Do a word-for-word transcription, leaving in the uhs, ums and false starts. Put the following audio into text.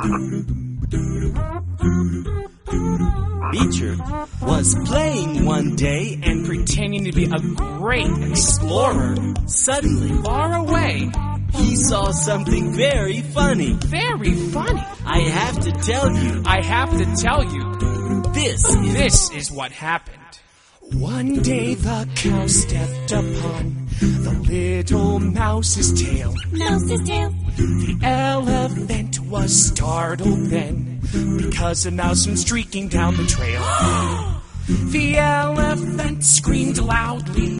Beecher was playing one day and pretending to be a great explorer. Suddenly, Far away. he saw something very funny. Very funny. I have to tell you, I have to tell you, this is... this is what happened. One day the cow stepped upon the little mouse's tail. Mouse's tail. The elephant was startled then, because a mouse went streaking down the trail. The elephant screamed loudly.